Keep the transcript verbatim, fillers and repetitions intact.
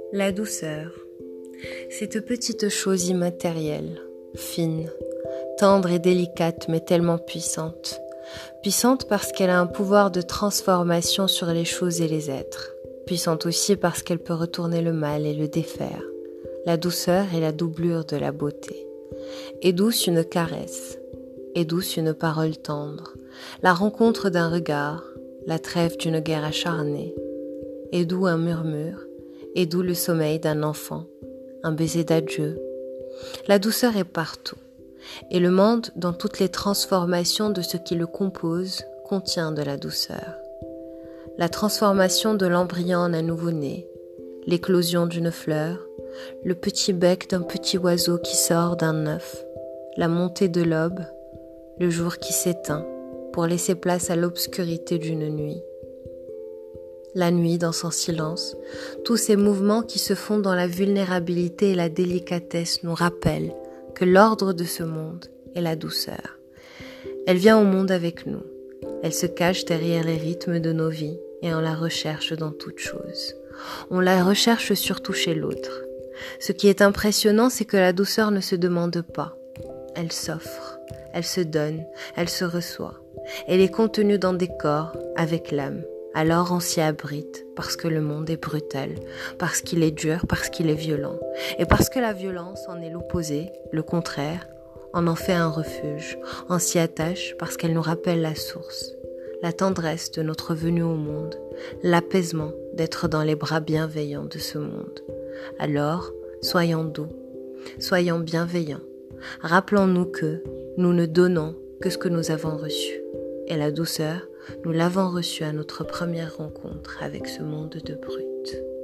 La douceur, cette petite chose immatérielle, fine, tendre et délicate mais tellement puissante. Puissante parce qu'elle a un pouvoir de transformation sur les choses et les êtres. Puissante aussi parce qu'elle peut retourner le mal et le défaire. La douceur est la doublure de la beauté. Et douce une caresse, et douce une parole tendre, la rencontre d'un regard, la trêve d'une guerre acharnée, et doux un murmure, et doux le sommeil d'un enfant, un baiser d'adieu. La douceur est partout, et le monde, dans toutes les transformations de ce qui le compose, contient de la douceur. La transformation de l'embryon en un nouveau-né, l'éclosion d'une fleur, le petit bec d'un petit oiseau qui sort d'un œuf, la montée de l'aube, le jour qui s'éteint pour laisser place à l'obscurité d'une nuit. La nuit dans son silence, tous ces mouvements qui se font dans la vulnérabilité et la délicatesse nous rappellent que l'ordre de ce monde est la douceur. Elle vient au monde avec nous, elle se cache derrière les rythmes de nos vies et on la recherche dans toute chose. On la recherche surtout chez l'autre. Ce qui est impressionnant, c'est que la douceur ne se demande pas. Elle s'offre, elle se donne, elle se reçoit. Elle est contenue dans des corps, avec l'âme. Alors on s'y abrite, parce que le monde est brutal, parce qu'il est dur, parce qu'il est violent. Et parce que la violence en est l'opposé, le contraire, on en fait un refuge. On s'y attache parce qu'elle nous rappelle la source, la tendresse de notre venue au monde, l'apaisement d'être dans les bras bienveillants de ce monde. Alors, soyons doux, soyons bienveillants. Rappelons-nous que nous ne donnons que ce que nous avons reçu. Et la douceur, nous l'avons reçue à notre première rencontre avec ce monde de brut.